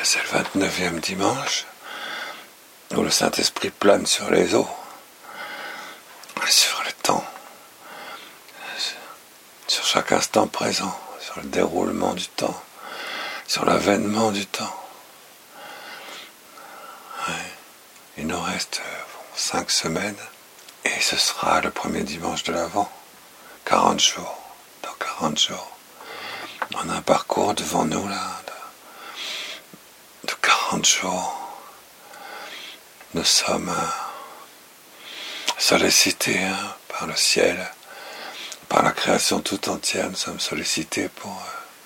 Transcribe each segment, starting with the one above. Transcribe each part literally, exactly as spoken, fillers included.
C'est le vingt-neuvième dimanche où le Saint-Esprit plane sur les eaux, sur le temps, sur chaque instant présent, sur le déroulement du temps, sur l'avènement du temps. Ouais. Il nous reste bon, cinq semaines et ce sera le premier dimanche de l'Avent. quarante jours. Dans quarante jours. On a un parcours devant nous là de, de quarante jours. Nous sommes euh, sollicités hein, par le ciel, par la création tout entière. Nous sommes sollicités pour,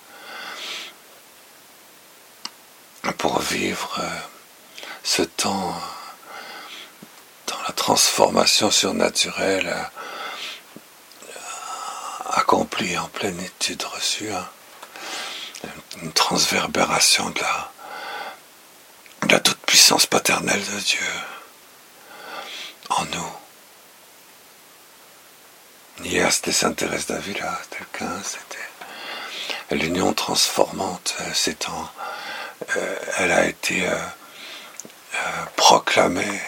euh, pour vivre euh, ce temps euh, dans la transformation surnaturelle euh, accomplie en plénitude reçue. Hein, une transverbération de la de la toute-puissance paternelle de Dieu en nous. Hier, c'était Sainte Thérèse d'Avila, c'était le quinze, c'était l'union transformante. C'est en, euh, elle a été euh, euh, proclamée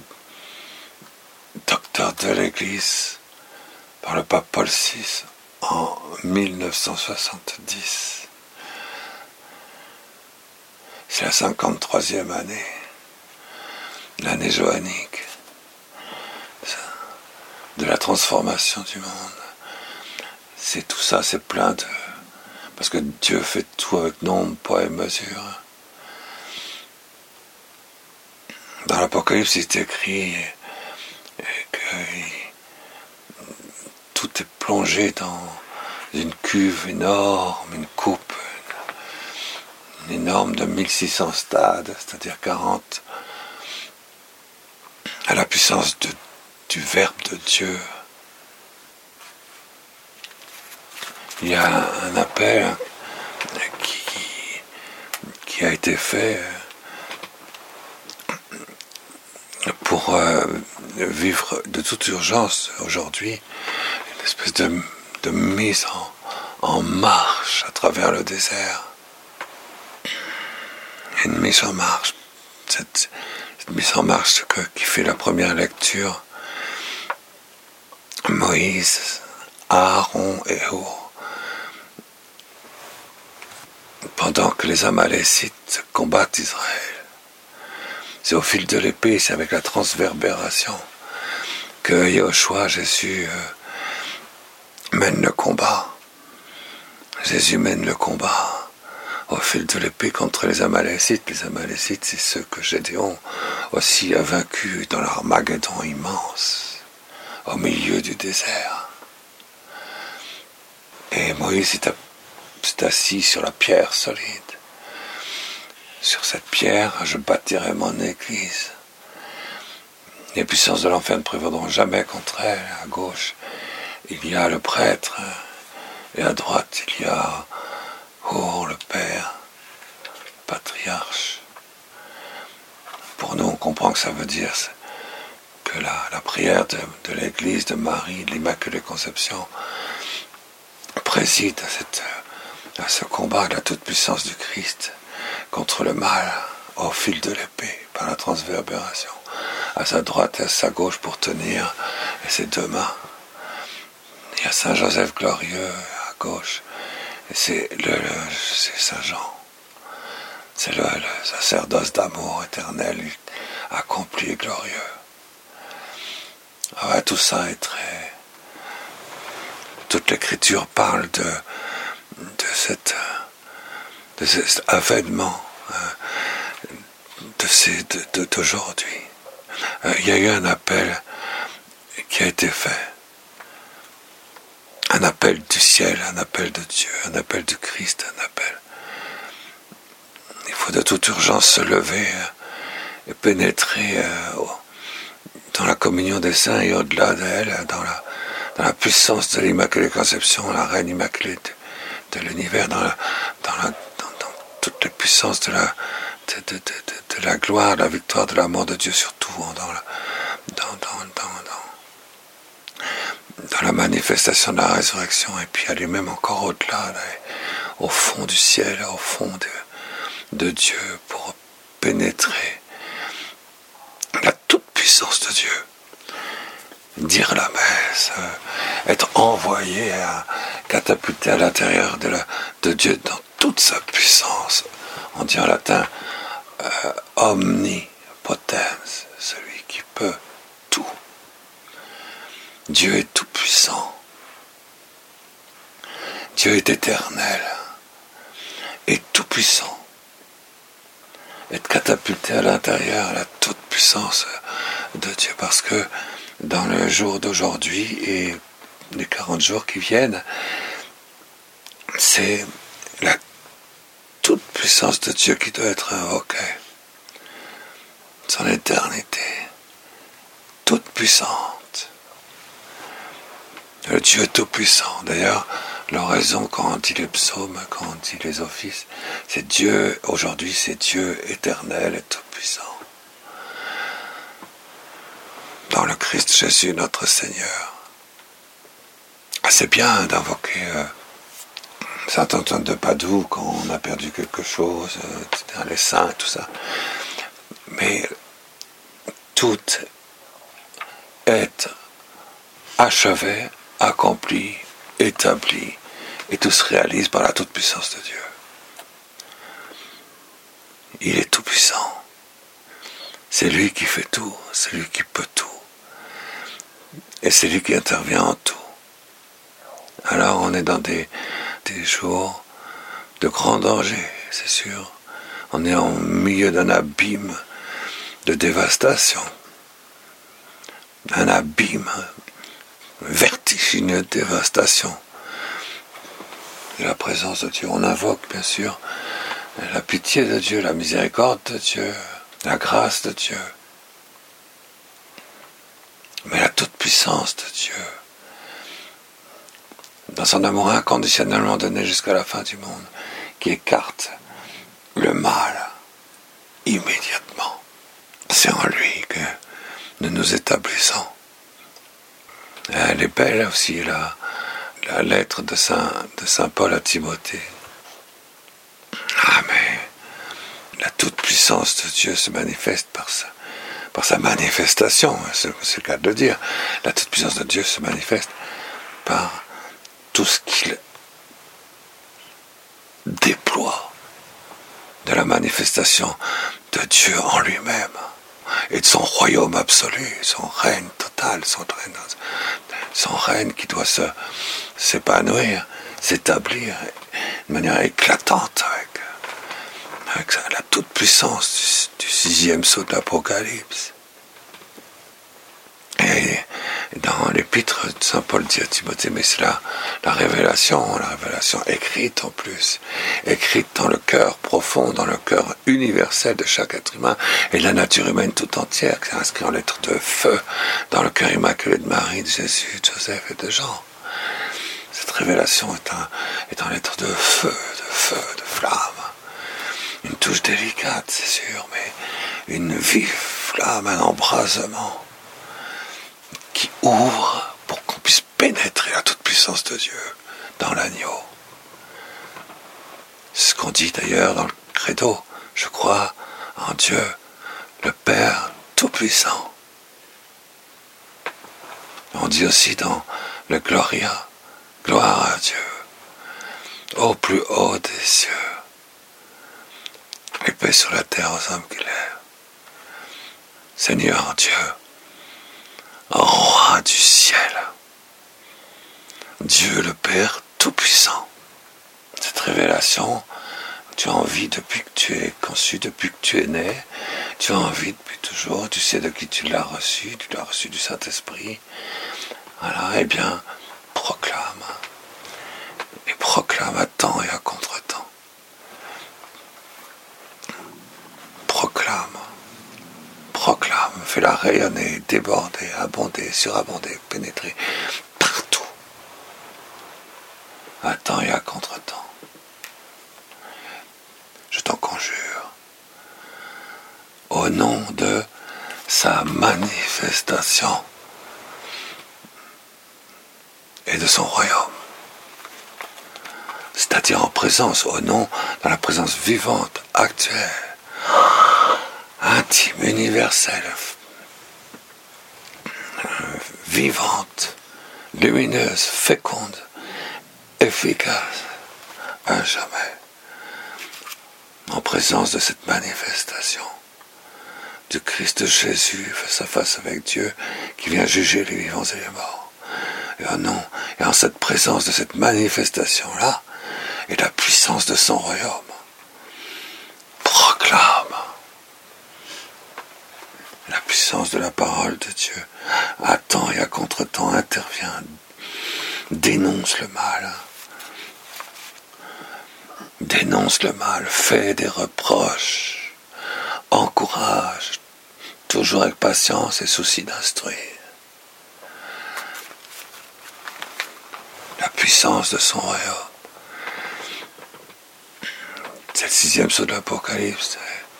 docteur de l'Église par le pape Paul six en mille neuf cent soixante-dix. C'est la cinquante-troisième année, l'année johannique, de la transformation du monde. C'est tout ça, c'est plein de... Parce que Dieu fait tout avec nombre, poids et mesure. Dans l'Apocalypse, il est écrit que tout est plongé dans une cuve énorme, une coupe, une énorme de mille six cents stades, c'est-à-dire quarante, à la puissance de, du Verbe de Dieu. Il y a un, un appel qui, qui a été fait pour euh, vivre de toute urgence aujourd'hui, une espèce de, de mise en, en marche à travers le désert. Une mise en marche, cette, cette mise en marche que, qui fait la première lecture. Moïse, Aaron et Hur, pendant que les Amalécites combattent Israël. C'est au fil de l'épée, c'est avec la transverbération que Yahushua, Jésus, euh, mène le combat. Jésus mène le combat. Au fil de l'épée contre les Amalécites. Les Amalécites, c'est ceux que Gédéon aussi a vaincus dans l'Armageddon immense, au milieu du désert. Et Moïse s'est assis sur la pierre solide. Sur cette pierre, je bâtirai mon église. Les puissances de l'enfer ne prévaudront jamais contre elle. À gauche, il y a le prêtre, et à droite, il y a Oh, le Père, le patriarche. Pour nous, on comprend que ça veut dire que la, la prière de, de l'Église de Marie, de l'Immaculée Conception, préside à, cette, à ce combat de la toute-puissance du Christ contre le mal au fil de l'épée, par la transverbération, à sa droite et à sa gauche pour tenir ses deux mains. Il y a Saint Joseph glorieux à gauche. Et c'est, le, le, c'est Saint Jean, c'est le, le sacerdoce d'amour éternel, accompli et glorieux. Ouais, tout ça est très... Toute l'Écriture parle de, de, cette, de cet avènement de ces, de, de, d'aujourd'hui. Il y a eu un appel qui a été fait. Un appel du ciel, un appel de Dieu, un appel du Christ, un appel. Il faut de toute urgence se lever et pénétrer dans la communion des saints et au-delà d'elle, dans la, dans la puissance de l'Immaculée Conception, la Reine Immaculée de, de l'univers, dans, la, dans, la, dans, dans toutes les puissances de la, de, de, de, de, de la gloire, de la victoire, de l'amour de Dieu, surtout dans la, dans, dans, dans, dans dans la manifestation de la résurrection, et puis aller même encore au-delà, là, au fond du ciel, au fond de, de Dieu, pour pénétrer la toute-puissance de Dieu. Dire la messe, euh, être envoyé à catapulter à l'intérieur de, la, de Dieu dans toute sa puissance. On dit en latin euh, omnipotens, celui qui peut tout. Dieu est tout puissant. Dieu est éternel et tout puissant. Être catapulté à l'intérieur à la toute puissance de Dieu, parce que dans le jour d'aujourd'hui et les quarante jours qui viennent, c'est la toute puissance de Dieu qui doit être invoquée. Son éternité, toute puissante. Le Dieu tout puissant. D'ailleurs, l'oraison, quand on dit les psaumes, quand on dit les offices, c'est Dieu, aujourd'hui c'est Dieu éternel et tout puissant. Dans le Christ Jésus, notre Seigneur. C'est bien d'invoquer euh, Saint Antoine de Padoue quand on a perdu quelque chose, euh, les saints, tout ça. Mais tout est achevé, accompli, établi, et tout se réalise par la toute-puissance de Dieu. Il est tout-puissant. C'est lui qui fait tout, c'est lui qui peut tout. Et c'est lui qui intervient en tout. Alors on est dans des, des jours de grand danger, c'est sûr. On est au milieu d'un abîme de dévastation. Un abîme vertigineux de dévastation. Et la présence de Dieu, on invoque bien sûr la pitié de Dieu, la miséricorde de Dieu, la grâce de Dieu. Mais la toute-puissance de Dieu, dans son amour inconditionnellement donné jusqu'à la fin du monde, qui écarte le mal immédiatement. C'est en lui que nous nous établissons. Elle est belle aussi, la, la lettre de Saint, de Saint Paul à Timothée. Ah, mais la toute-puissance de Dieu se manifeste par ça. Par sa manifestation, c'est, c'est le cas de le dire. La toute-puissance de Dieu se manifeste par tout ce qu'il déploie de la manifestation de Dieu en lui-même et de son royaume absolu, son règne total, son règne, son règne qui doit se, s'épanouir, s'établir de manière éclatante avec, avec la toute-puissance du, du sixième sceau de l'Apocalypse. Et dans l'épître de Saint Paul dit à Timothée, mais c'est la, la révélation, la révélation écrite en plus, écrite dans le cœur profond, dans le cœur universel de chaque être humain, et la nature humaine tout entière, qui est inscrite en lettres de feu dans le cœur immaculé de Marie, de Jésus, de Joseph et de Jean. Cette révélation est, un, est en lettres de feu, de feu, de flamme. Une touche délicate, c'est sûr, mais une vive flamme, un embrasement qui ouvre pour qu'on puisse pénétrer la toute-puissance de Dieu dans l'agneau. C'est ce qu'on dit d'ailleurs dans le credo. Je crois en Dieu, le Père Tout-Puissant. On dit aussi dans le Gloria, gloire à Dieu, au plus haut des cieux, et paix sur la terre aux hommes qu'il aime. Seigneur Dieu, Roi du ciel, Dieu le Père Tout-Puissant. Cette révélation, tu as envie depuis que tu es conçu, depuis que tu es né, tu as envie depuis toujours, tu sais de qui tu l'as reçu, tu l'as reçu du Saint-Esprit. Voilà, eh bien, proclame, et proclame à temps et à contre-temps. Proclame. Proclame, fais-la rayonner, déborder, abonder, surabonder, pénétrer partout, à temps et à contre-temps. Je t'en conjure, au nom de sa manifestation et de son royaume, c'est-à-dire en présence, au nom, dans la présence vivante, actuelle, intime, universelle, vivante, lumineuse, féconde, efficace, à jamais, en présence de cette manifestation du Christ Jésus face à face avec Dieu, qui vient juger les vivants et les morts. Et en, non, et en cette présence de cette manifestation-là, et la puissance de son royaume, proclame la puissance de la parole de Dieu, à temps et à contre-temps intervient, dénonce le mal, dénonce le mal, fait des reproches, encourage, toujours avec patience et souci d'instruire. La puissance de son royaume. C'est le sixième saut de l'Apocalypse.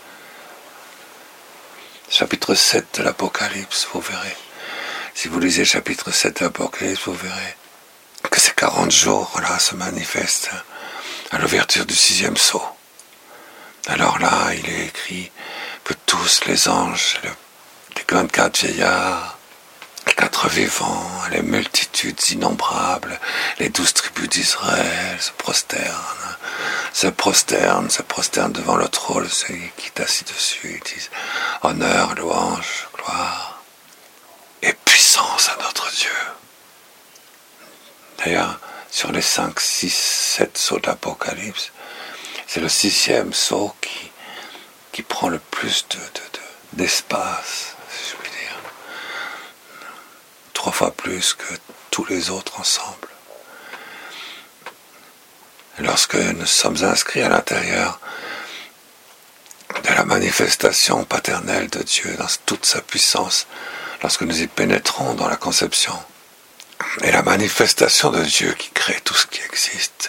Chapitre sept de l'Apocalypse, vous verrez. Si vous lisez chapitre sept de l'Apocalypse, vous verrez que ces quarante jours là se manifestent à l'ouverture du sixième sceau. Alors là, il est écrit que tous les anges, les vingt-quatre vieillards, les quatre vivants, les multitudes innombrables, les douze tribus d'Israël se prosternent, se prosternent, se prosternent devant le trône, celui qui est assis dessus. Ils disent honneur, louange, gloire et puissance à notre Dieu. D'ailleurs, sur les cinq, six, sept sceaux de l'Apocalypse, c'est le sixième sceau qui, qui prend le plus de, de, de, d'espace, si je puis dire. Trois fois plus que tous les autres ensemble. Lorsque nous sommes inscrits à l'intérieur de la manifestation paternelle de Dieu dans toute sa puissance, lorsque nous y pénétrons dans la conception, et la manifestation de Dieu qui crée tout ce qui existe,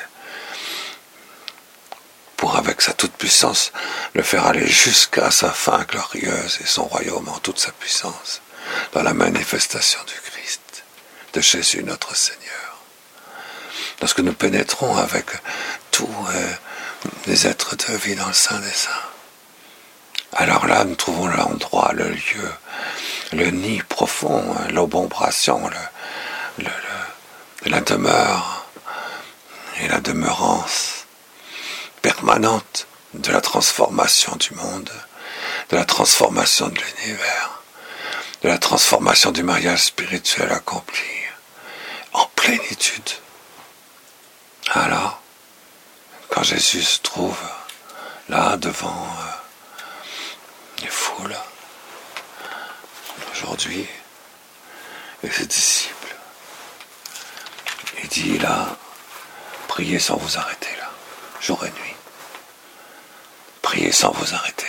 pour avec sa toute-puissance le faire aller jusqu'à sa fin glorieuse et son royaume en toute sa puissance, dans la manifestation du Christ, de Jésus notre Seigneur. Lorsque nous pénétrons avec tous euh, les êtres de vie dans le sein des saints, alors là nous trouvons l'endroit, le lieu, le nid profond, l'obombration, le, le, le, la demeure et la demeurance permanente de la transformation du monde, de la transformation de l'univers, de la transformation du mariage spirituel accompli en plénitude. Alors, quand Jésus se trouve là devant euh, les foules, aujourd'hui, et ses disciples, il dit là, priez sans vous arrêter là, jour et nuit. Priez sans vous arrêter.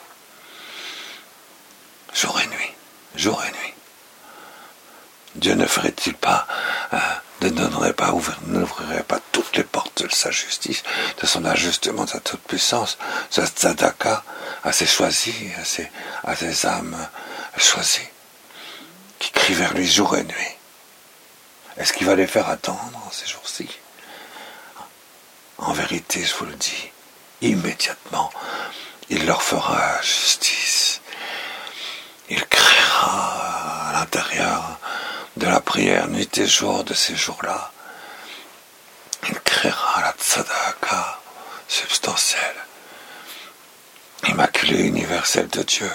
Jour et nuit, jour et nuit. Dieu ne ferait-il pas, euh, ne donnerait pas, n'ouvrirait pas toutes les portes de sa justice, de son ajustement, de sa toute puissance, de sa tzedaka, à ses choisis, à ses, à ses âmes choisies, qui crient vers lui jour et nuit. Est-ce qu'il va les faire attendre ces jours-ci? En vérité, je vous le dis, immédiatement, il leur fera justice. Il créera à l'intérieur de la prière nuit et jour de ces jours-là. Il créera la tzedaka substantielle, immaculée, universelle de Dieu.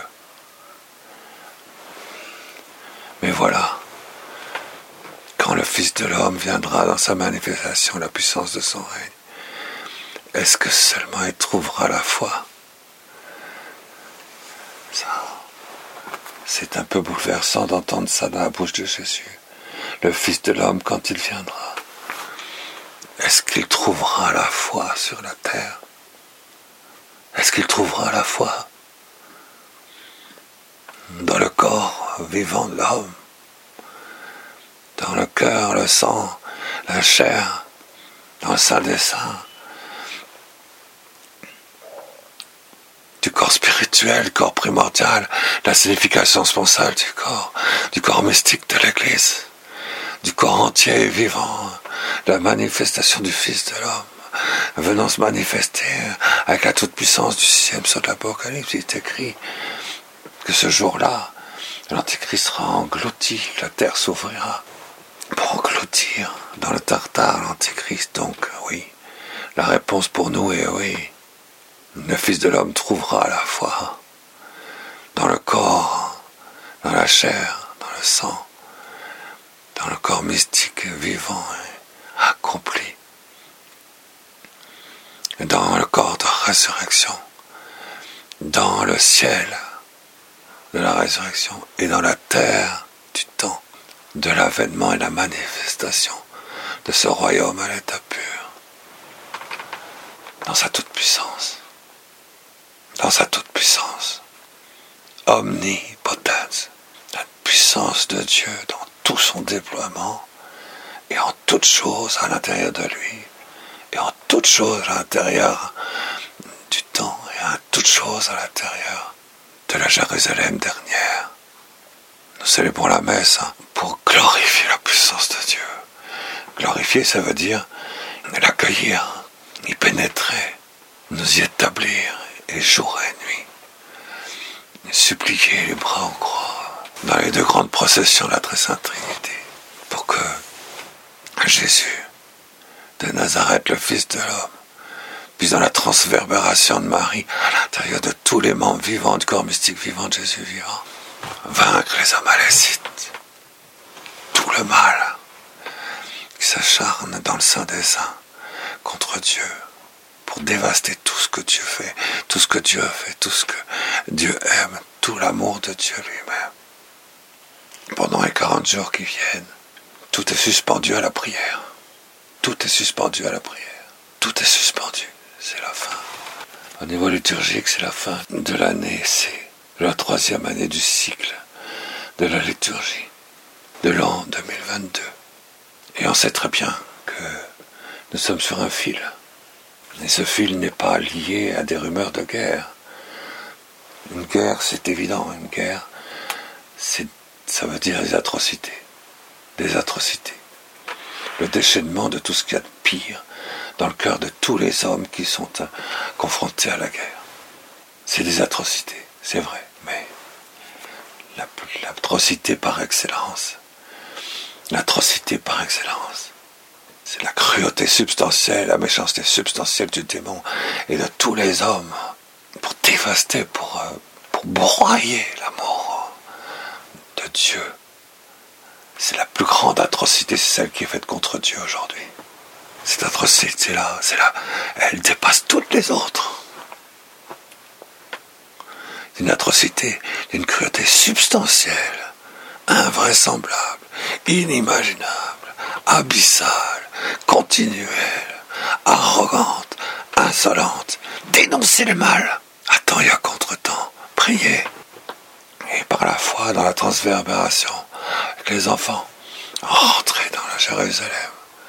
Mais voilà, quand le Fils de l'homme viendra dans sa manifestation, la puissance de son règne, est-ce que seulement il trouvera la foi? Ça, c'est un peu bouleversant d'entendre ça dans la bouche de Jésus. Le Fils de l'homme, quand il viendra, est-ce qu'il trouvera la foi sur la terre? Est-ce qu'il trouvera la foi dans le corps vivant de l'homme, dans le cœur, le sang, la chair, dans le sein des saints, du corps spirituel, du corps primordial, la signification sponsale du corps, du corps mystique de l'Église, du corps entier et vivant, la manifestation du Fils de l'homme, venant se manifester avec la toute-puissance du sixième sceau de l'Apocalypse. Il est écrit que ce jour-là, l'Antichrist sera englouti, la terre s'ouvrira pour engloutir dans le tartare l'Antichrist. Donc oui, la réponse pour nous est oui. Le Fils de l'homme trouvera la foi dans le corps, dans la chair, dans le sang, dans le corps mystique vivant et accompli, et dans le corps de résurrection, dans le ciel de la résurrection et dans la terre du temps de l'avènement et la manifestation de ce royaume à l'état pur, dans sa toute-puissance, dans sa toute-puissance, omnipotence, la puissance de Dieu dans tout son déploiement et en toutes choses à l'intérieur de lui et en toutes choses à l'intérieur du temps et en toutes choses à l'intérieur de la Jérusalem dernière. Nous célébrons la messe hein, pour glorifier la puissance de Dieu. Glorifier, ça veut dire l'accueillir, y pénétrer, nous y établir, et jour et nuit, et supplier les bras en croix, dans les deux grandes processions de la Très Sainte Trinité, pour que Jésus de Nazareth, le Fils de l'homme, puis dans la transverbération de Marie, à l'intérieur de tous les membres vivants du corps mystique vivant de Jésus vivant, vaincre les Amalécites, tout le mal qui s'acharne dans le sein des saints contre Dieu, pour dévaster tout ce que Dieu fait, tout ce que Dieu a fait, tout ce que Dieu aime, tout l'amour de Dieu lui-même. Pendant les quarante jours qui viennent, tout est suspendu à la prière. Tout est suspendu à la prière. Tout est suspendu. C'est la fin. Au niveau liturgique, c'est la fin de l'année. C'est la troisième année du cycle de la liturgie de l'an deux mille vingt-deux. Et on sait très bien que nous sommes sur un fil. Et ce fil n'est pas lié à des rumeurs de guerre. Une guerre, c'est évident. Une guerre, c'est, ça veut dire des atrocités. Des atrocités. Le déchaînement de tout ce qu'il y a de pire dans le cœur de tous les hommes qui sont uh, confrontés à la guerre. C'est des atrocités, c'est vrai, mais la, l'atrocité par excellence, l'atrocité par excellence, c'est la cruauté substantielle, la méchanceté substantielle du démon et de tous les hommes pour dévaster, pour, uh, pour broyer l'amour de Dieu. C'est la plus grande atrocité, c'est celle qui est faite contre Dieu aujourd'hui. Cette atrocité-là, c'est là, elle dépasse toutes les autres. C'est une atrocité, une cruauté substantielle, invraisemblable, inimaginable, abyssale, continuelle, arrogante, insolente. Dénoncez le mal à temps et à contre-temps. Priez. Et par la foi dans la transverbération, avec les enfants, rentrez dans la Jérusalem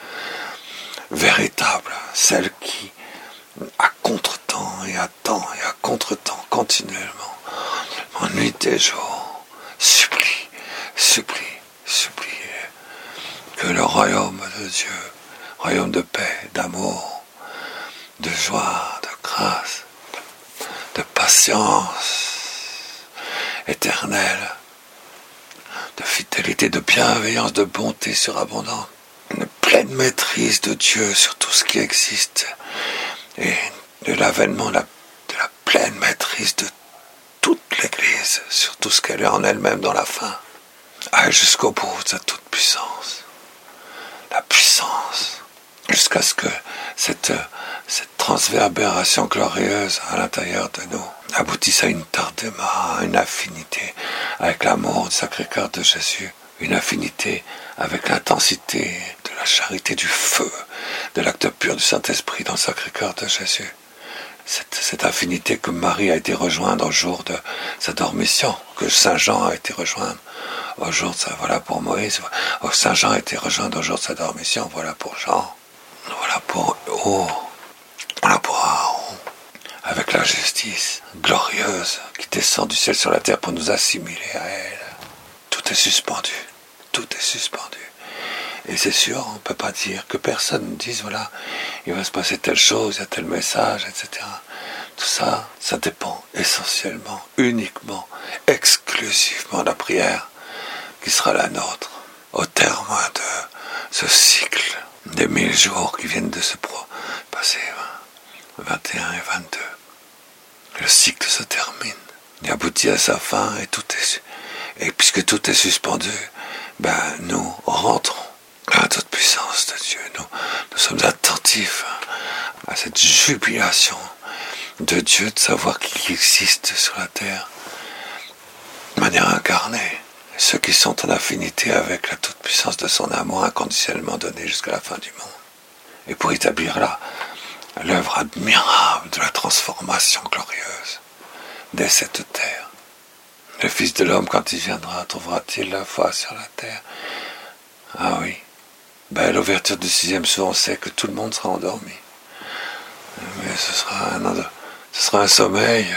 véritable, celle qui, à contre-temps et à temps et à contre-temps, continuellement, en nuit et jour, supplie, supplie, supplie que le royaume de Dieu, royaume de paix, d'amour, de joie, de grâce, de patience éternelle, de fidélité, de bienveillance, de bonté surabondante, une pleine maîtrise de Dieu sur tout ce qui existe et de l'avènement de la, de la pleine maîtrise de toute l'Église sur tout ce qu'elle est en elle-même dans la fin, aille jusqu'au bout de sa toute puissance, la puissance, jusqu'à ce que cette, cette transverbération glorieuse à l'intérieur de nous aboutisse à une tardema, à une affinité avec l'amour du Sacré-Cœur de Jésus, une affinité avec l'intensité de la charité, du feu, de l'acte pur du Saint-Esprit dans le Sacré-Cœur de Jésus. Cette, cette affinité que Marie a été rejoindre au jour de sa dormition, que Saint Jean a été rejoindre au jour de sa, voilà pour Moïse, Saint Jean a été rejoindre au jour de sa dormition, voilà pour Jean, voilà pour oh, voilà pour Aaron, avec la justice glorieuse qui descend du ciel sur la terre pour nous assimiler à elle. Tout est suspendu, tout est suspendu. Et c'est sûr, on ne peut pas dire que personne ne dise, voilà, il va se passer telle chose, il y a tel message, et cetera. Tout ça, ça dépend essentiellement, uniquement, exclusivement de la prière qui sera la nôtre au terme de ce cycle des mille jours qui viennent de se passer, vingt et un et vingt-deux. Le cycle se termine, il aboutit à sa fin et tout est et puisque tout est suspendu, ben nous rentrons à la toute puissance de Dieu. Nous, nous sommes attentifs à cette jubilation de Dieu de savoir qu'il existe sur la terre de manière incarnée. Et ceux qui sont en affinité avec la toute puissance de son amour inconditionnellement donné jusqu'à la fin du monde. Et pour établir là l'œuvre admirable de la transformation glorieuse dès cette terre. Le Fils de l'homme, quand il viendra, trouvera-t-il la foi sur la terre? Ah oui. Ben, à l'ouverture du sixième sceau, on sait que tout le monde sera endormi. Mais ce sera un, ce sera un sommeil,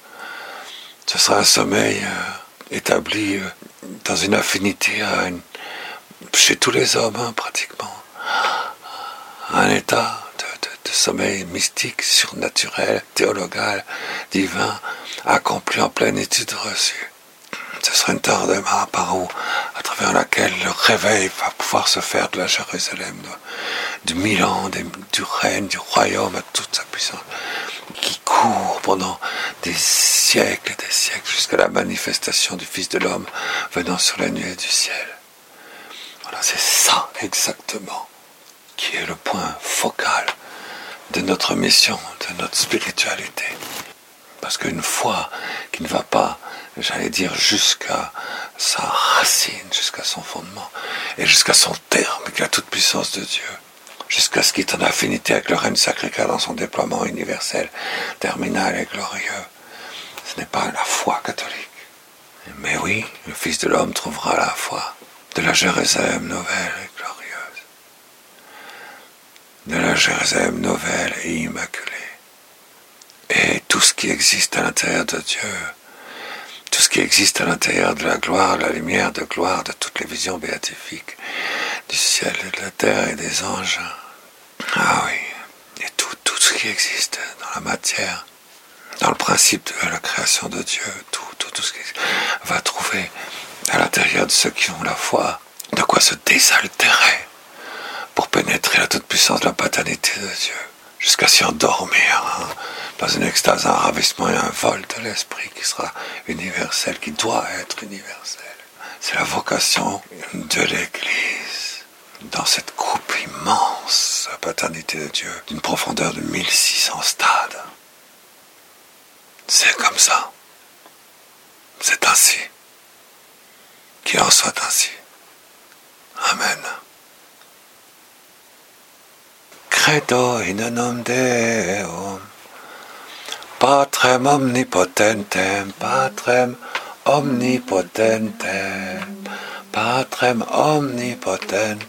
ce sera un sommeil établi dans une affinité à une, chez tous les hommes, hein, pratiquement. Un état de, de, de sommeil mystique, surnaturel, théologal, divin, accompli en plénitude reçue. Ce sera une tardement par où, à travers laquelle le réveil va pouvoir se faire de la Jérusalem, de, du Milan, des, du règne, du royaume, à toute sa puissance, qui court pendant des siècles et des siècles jusqu'à la manifestation du Fils de l'homme venant sur la nuée du ciel. Voilà, c'est ça exactement qui est le point focal de notre mission, de notre spiritualité. Parce qu'une foi qui ne va pas, j'allais dire, jusqu'à sa racine, jusqu'à son fondement, et jusqu'à son terme, qui est la toute-puissance de Dieu, jusqu'à ce qui est en affinité avec le règne Sacré-Cœur dans son déploiement universel, terminal et glorieux, ce n'est pas la foi catholique. Mais oui, le Fils de l'homme trouvera la foi de la Jérusalem nouvelle et glorieuse, de la Jérusalem nouvelle et immaculée. Et tout ce qui existe à l'intérieur de Dieu, tout ce qui existe à l'intérieur de la gloire, la lumière de gloire, de toutes les visions béatifiques du ciel et de la terre et des anges. Ah oui, et tout, tout ce qui existe dans la matière, dans le principe de la création de Dieu, tout, tout, tout ce qui va trouver à l'intérieur de ceux qui ont la foi, de quoi se désaltérer pour pénétrer la toute-puissance de la paternité de Dieu, jusqu'à s'y endormir, hein, dans une extase, un ravissement et un vol de l'esprit qui sera universel, qui doit être universel. C'est la vocation de l'Église, dans cette coupe immense, la paternité de Dieu, d'une profondeur de mille six cents stades. C'est comme ça. C'est ainsi. Qu'il en soit ainsi. Amen. Credo in nom Deum, Patrem omnipotentem, Patrem omnipotentem, Patrem omnipotentem,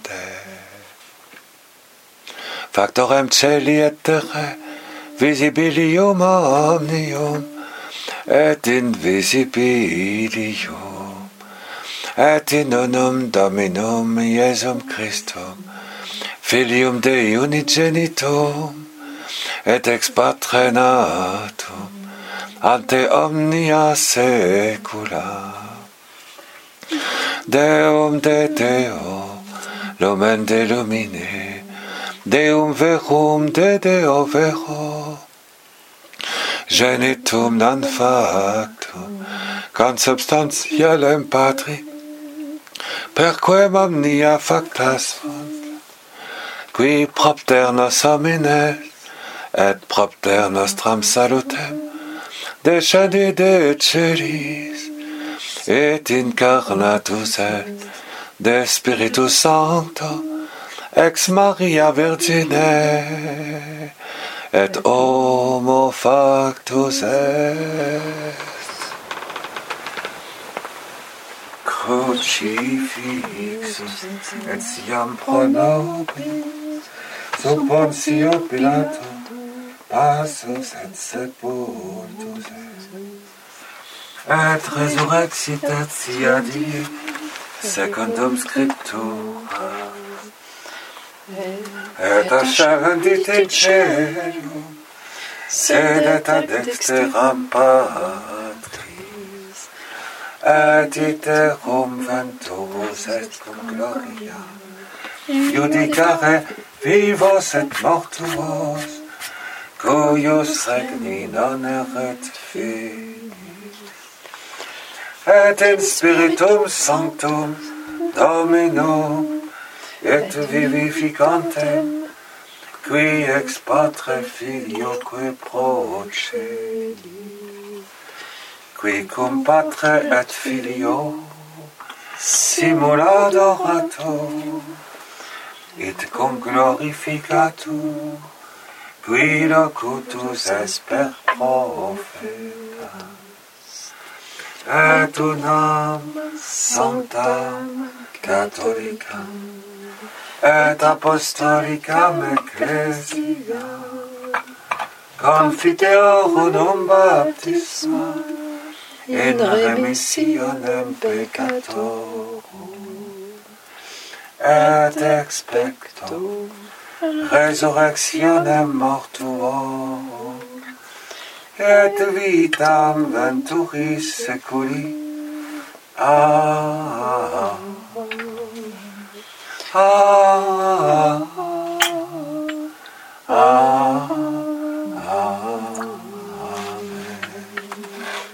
Factorem celi et terrae, visibilium omnium, et invisibilium, et in nonum Dominum Iesum Christum, Filium Dei unigenitum, et ex Patre natum, ante omnia saecula. Deum de Deo, lumen de lumine, Deum verum de Deo vero, genitum non factum, consubstantialem Patri, perquem omnia facta sunt, qui propter nos homines, et propter nostram salutem, descendi de celis, et incarnatus et de Spiritus Sancto, ex Maria Virgine, et homo factus est. Crucifixus et siam pro nobis, sub Pontio Pilato, passus et sepultus est, et resurrexitatia Dei, secundum Scriptura, et ascendit in caelum, sedet ad dexteram Patris, et iterum venturus est cum gloria, judicare vivos et mortuos, cuius regni non eret finis, et in spiritum sanctum Dominum, et vivificantem, qui ex Patre Filioque procedi, qui cum Patre et Filio simula adorator, et cum glorificatur, qui locutus es per profetas, et unam sanctam catholicam, et apostolicam ecclesia, confiteorum baptisma, in remissionem peccatorum, et expecto resurrectionem mortuorum, et vitam venturis seculi. Amen. Amen.